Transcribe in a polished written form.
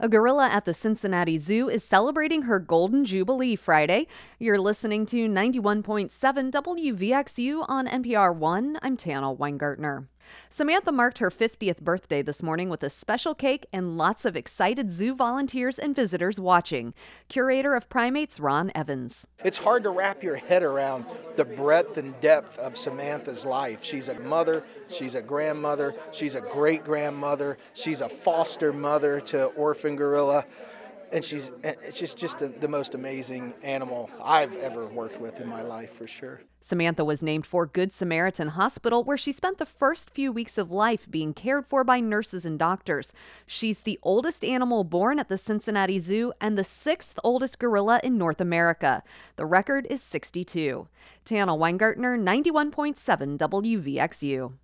A gorilla at the Cincinnati Zoo is celebrating her Golden Jubilee Friday. You're listening to 91.7 WVXU on NPR One. I'm Tana Weingartner. Samantha marked her 50th birthday this morning with a special cake and lots of excited zoo volunteers and visitors watching. Curator of primates Ron Evans. It's hard to wrap your head around the breadth and depth of Samantha's life. She's a mother, she's a grandmother, she's a great-grandmother, she's a foster mother to orphan gorilla. And it's just the most amazing animal I've ever worked with in my life, for sure. Samantha was named for Good Samaritan Hospital, where she spent the first few weeks of life being cared for by nurses and doctors. She's the oldest animal born at the Cincinnati Zoo and the 6th oldest gorilla in North America. The record is 62. Tana Weingartner, 91.7 WVXU.